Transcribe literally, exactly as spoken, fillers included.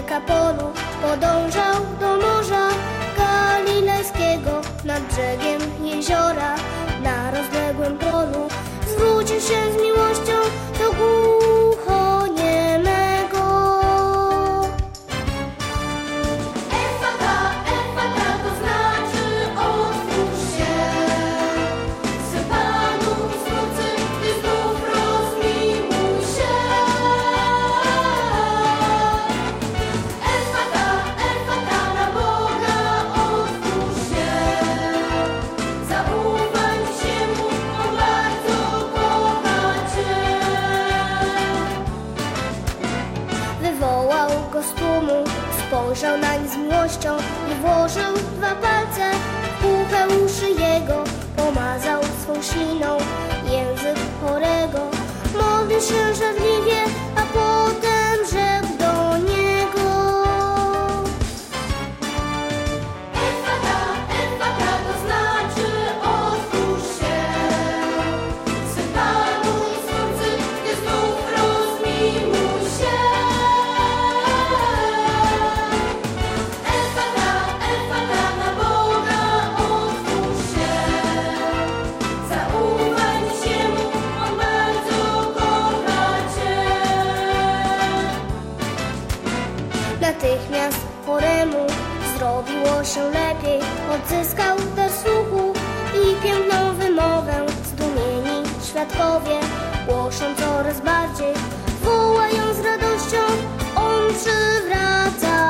Dekapolu podążał do morza Galilejskiego, nad brzegiem jeziora. Na rozległym polu zwrócił się z miłością do głuchoniemego. Efata, efata, to znaczy otwórz się. Syn Panu Zbawcy, Ty znów rozmiłuj się. Efata, efata, na Boga otwórz się. Zaufaj się Mu, On bardzo kocha Cię. Wywołał go z tłumu, spojrzał nań z miłością i włożył dwa palce w głuche uszy jego. Pomazał swą śliną język chorego, modlił się żarliwie, a potem rzekł do niego. Efata, efata, to znaczy otwórz się. Syn Panu Zbawcy, Ty znów rozmiłuj się. Efata, efata, na Boga otwórz się. Zaufaj się Mu, On bardzo kocha Cię. Natychmiast choremu zrobiło się lepiej, odzyskał dar słuchu i piękną wymowę. Zdumieni świadkowie głoszą coraz bardziej, wołają z radością, on przywraca